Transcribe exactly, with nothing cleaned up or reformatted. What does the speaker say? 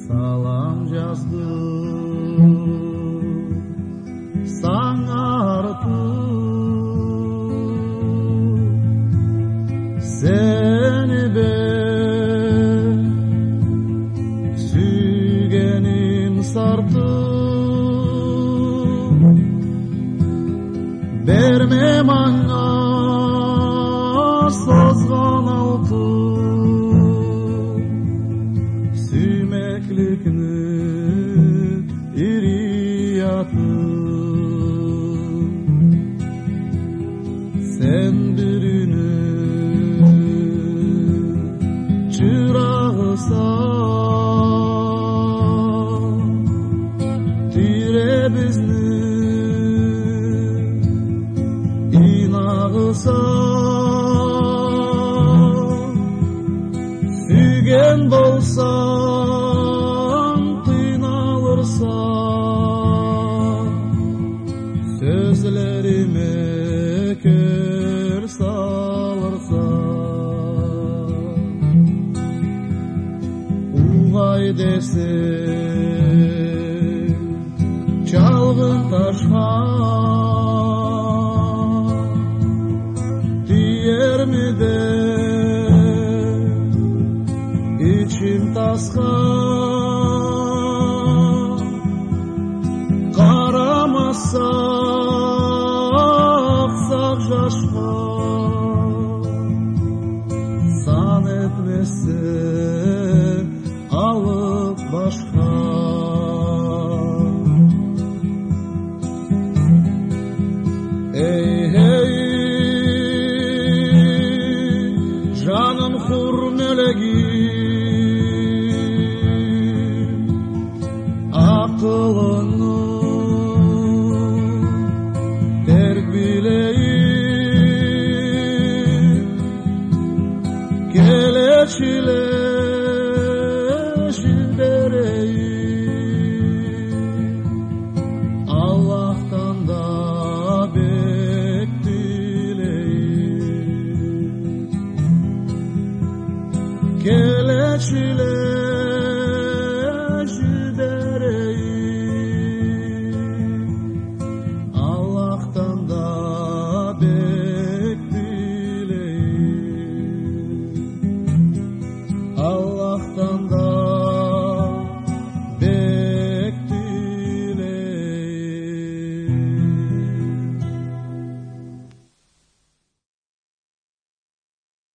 салам жаздым саңа артып сени бер сүйгеним сартып берме маңа созгон алтын сүймекликни ириятым сен бирини чырагысан тире бизни инагысан сүйген болсаң кыйналырсан сөзлериме кер салырсан угай десең чалгын ташка тиермиде içim tasqa qaramasa aqsaq jaşqa san etmese alıp başqa ey hey canım hur melegi akılını terk bileyim keleşile şildereyim Allah'tan da bek dileyim keleşile